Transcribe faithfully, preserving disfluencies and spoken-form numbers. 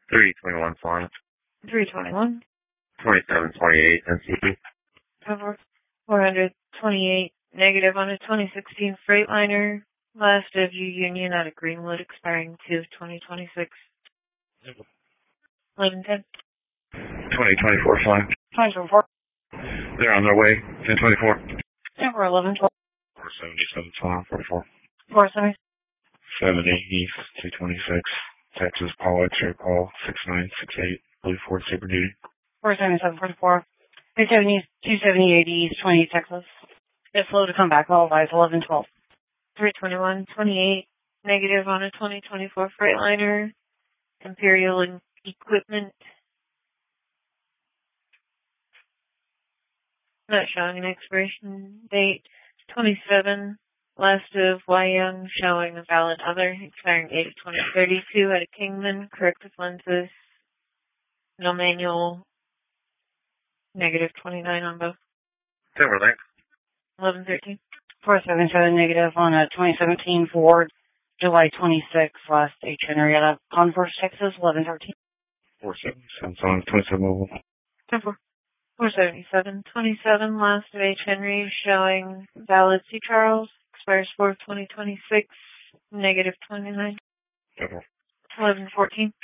three twenty-one Florence. three twenty-one. twenty-seven twenty-eight N C P. Cover four hundred twenty-eight negative on a twenty sixteen Freightliner. Last of U Union out of Greenwood, expiring two twenty twenty-six. eleven ten. twenty twenty-four Flying. twenty twenty-four. They're on their way. ten twenty-four. Number eleven twelve. four seventy-seven Flying. forty-four. four seventy. seventy East. two twenty-six. Texas Paul X-ray Paul. six nine six eight. Blue Ford Super Duty. four seventy-seven forty-four. two seventy, two seventy-eight East, twenty Texas. It's slow to come back. All lies eleven twelve. three twenty-one twenty-eight negative on a twenty twenty-four Freightliner. Imperial and Equipment. Not showing an expiration date. twenty-seven. Last of Y Young showing a valid other, expiring eight twenty thirty-two at a Kingman. Correct with lenses. No manual. Negative twenty-nine on both. Timberlake. eleven thirteen. four seventy-seven negative on a twenty seventeen Ford. July twenty-sixth. Last H. Henry out of Converse, Texas. eleven thirteen. four seventy-seven Flying. twenty-seven Mobile. ten four. four seventy-seven twenty-seven. Last of H. Henry showing valid C. Charles. Expires four twenty twenty-six. Negative twenty-nine. ten four. eleven fourteen.